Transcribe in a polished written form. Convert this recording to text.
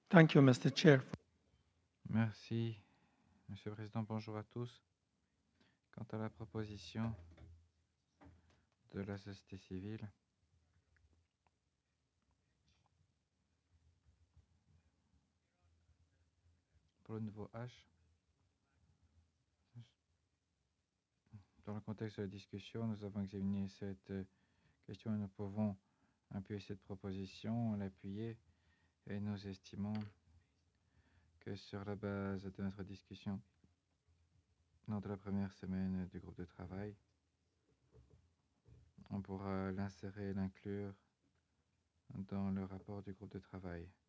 Thank you, Mr. Chair. Merci, Monsieur le Président. Bonjour à tous. Quant à la proposition de la société civile, pour le nouveau H, dans le contexte de la discussion, nous avons examiné cette question et nous pouvons appuyer cette proposition, l'appuyer, et nous estimons que sur la base de notre discussion lors de la première semaine du groupe de travail, on pourra l'insérer, l'inclure dans le rapport du groupe de travail.